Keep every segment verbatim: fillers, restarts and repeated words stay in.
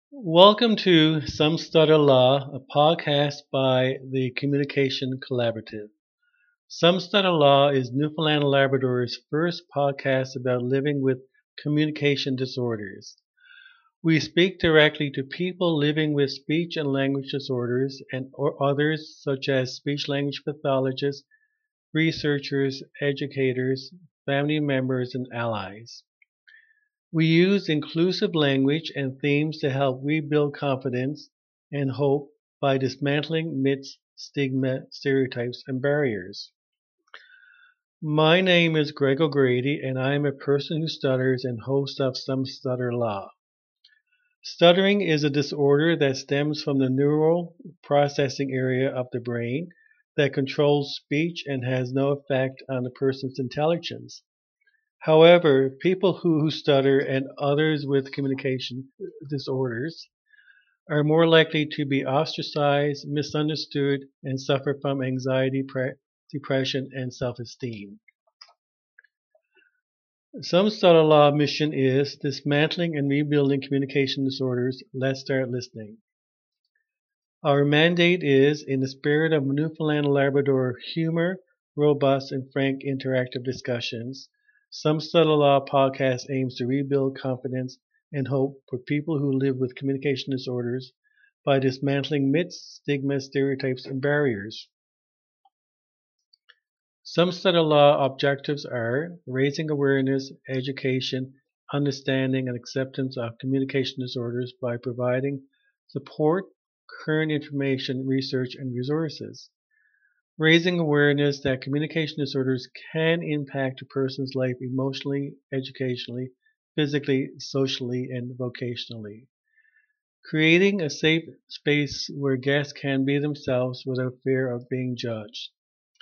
Welcome to Some Stutter Law, a podcast by the Communication Collaborative. Some Stutter Law is Newfoundland and Labrador's first podcast about living with communication disorders. We speak directly to people living with speech and language disorders and or others such as speech language pathologists, researchers, educators, family members, and allies. We use inclusive language and themes to help rebuild confidence and hope by dismantling myths, stigma, stereotypes, and barriers. My name is Greg O'Grady, and I am a person who stutters and host of Some Stutter Law. Stuttering is a disorder that stems from the neural processing area of the brain that controls speech and has no effect on a person's intelligence. However, people who stutter and others with communication disorders are more likely to be ostracized, misunderstood, and suffer from anxiety, pre- depression, and self-esteem. Some Stutter Law mission is dismantling and rebuilding communication disorders. Let's start listening. Our mandate is, in the spirit of Newfoundland and Labrador humor, robust and frank interactive discussions, Some Stutter Law podcast aims to rebuild confidence and hope for people who live with communication disorders by dismantling myths, stigmas, stereotypes, and barriers. Some Stutter Law objectives are raising awareness, education, understanding, and acceptance of communication disorders by providing support, current information, research, and resources. Raising awareness that communication disorders can impact a person's life emotionally, educationally, physically, socially, and vocationally. Creating a safe space where guests can be themselves without fear of being judged.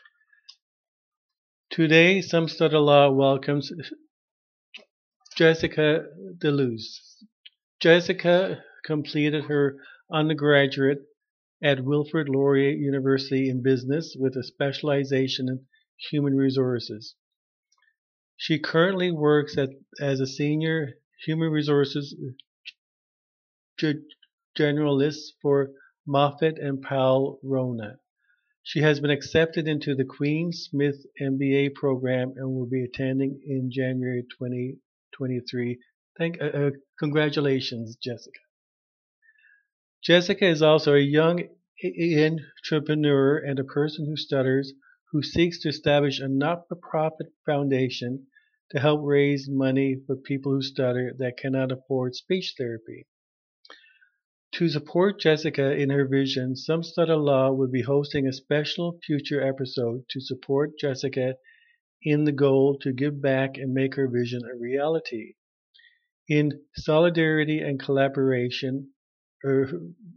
Today, Some Stutter Law welcomes Jessica Deleuze. Jessica completed her undergraduate at Wilfrid Laurier University in Business with a specialization in human resources. She currently works at, as a senior human resources ge- generalist for Moffitt and Powell Rona. She has been accepted into the Queen Smith M B A program and will be attending in January twenty twenty-three. Thank, uh, uh, congratulations, Jessica. Jessica is also a young entrepreneur and a person who stutters who seeks to establish a not-for-profit foundation to help raise money for people who stutter that cannot afford speech therapy. To support Jessica in her vision, Some Stutter Law will be hosting a special future episode to support Jessica in the goal to give back and make her vision a reality. In solidarity and collaboration, er,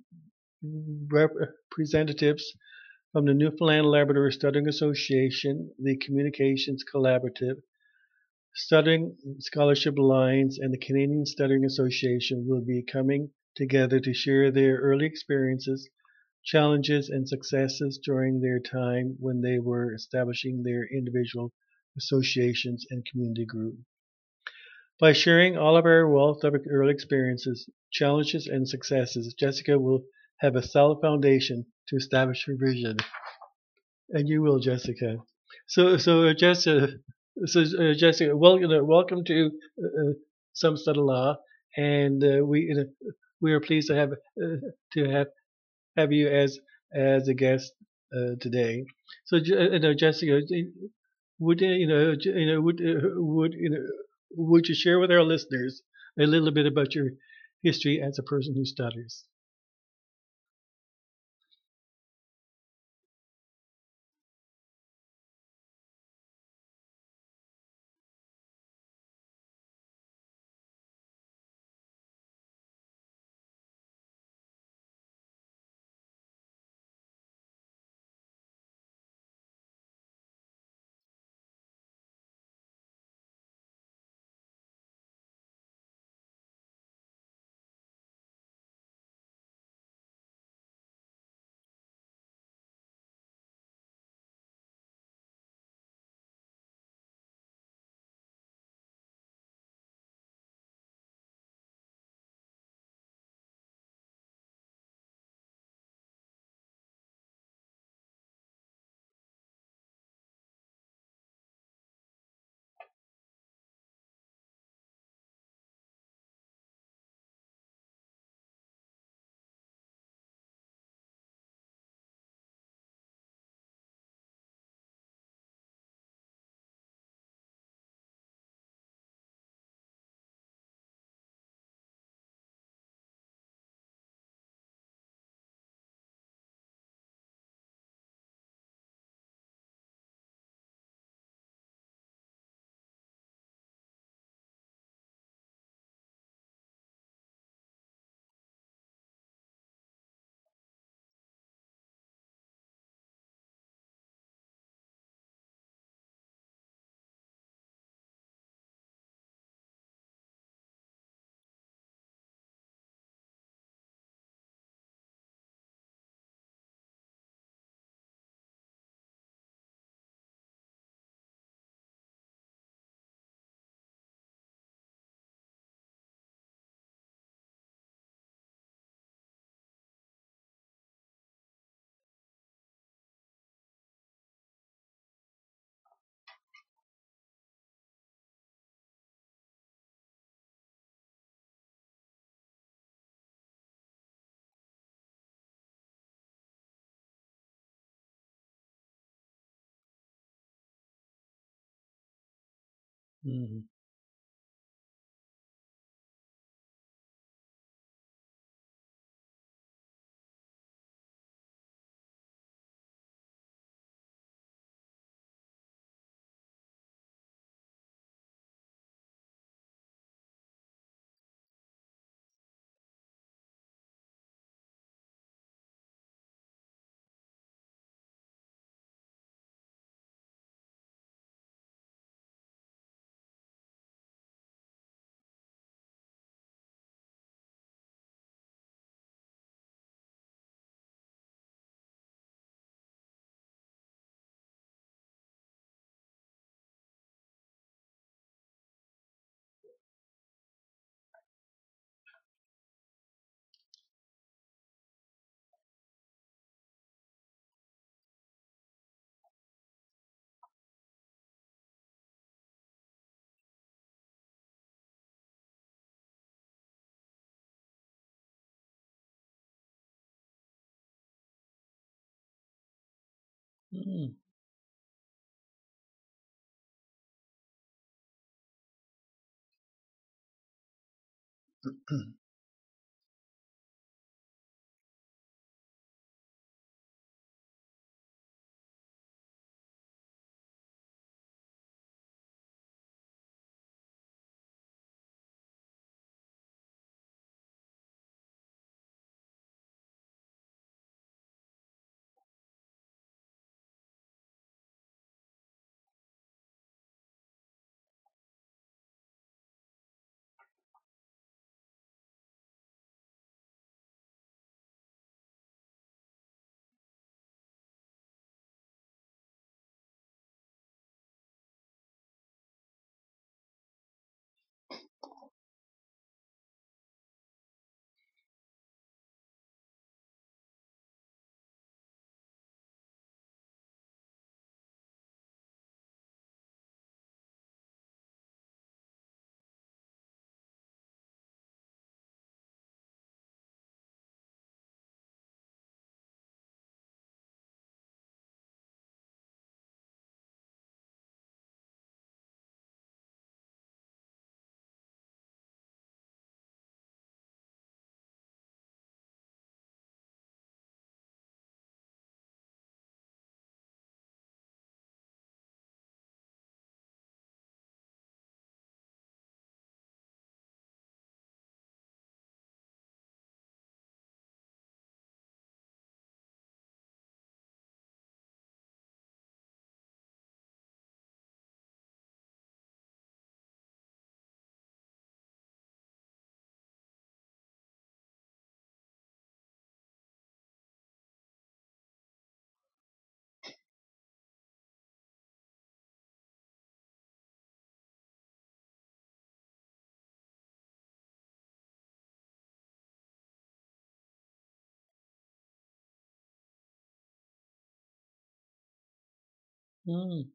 representatives from the Newfoundland Labrador Stuttering Association, the Communications Collaborative, Stuttering Scholarship Alliance, and the Canadian Stuttering Association will be coming together to share their early experiences, challenges, and successes during their time when they were establishing their individual associations and community group. By sharing all of our wealth of early experiences, challenges, and successes, Jessica will have a solid foundation to establish her vision. And you will, Jessica. So, so uh, Jessica, so uh, Jessica, well, you know, welcome to uh, uh, Some Study Law, and uh, we you know, we are pleased to have uh, to have have you as as a guest uh, today. So, uh, you know, Jessica, would uh, you know, you know, would uh, would you know, would you share with our listeners a little bit about your history as a person who stutters? Mm, mm, mm.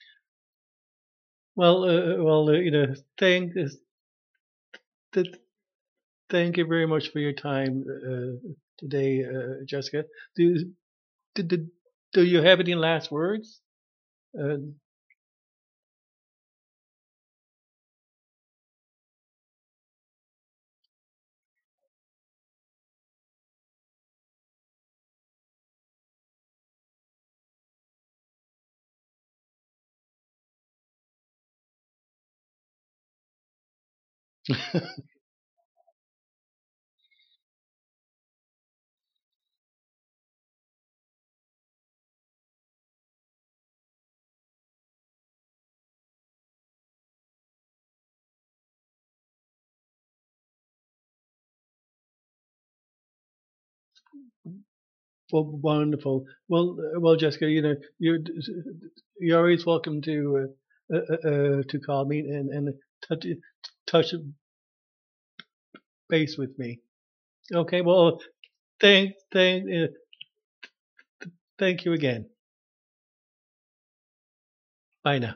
Well, uh, well, uh, you know, thank, uh, th- thank you very much for your time uh, today, uh, Jessica. Do, do, do, do you have any last words? Uh, well, wonderful. Well, uh, well, Jessica, you know, you're you're always welcome to uh, uh, uh, uh, to call me and and touch touch base with me. Okay. Well, thank thank uh, thank you again. Bye now.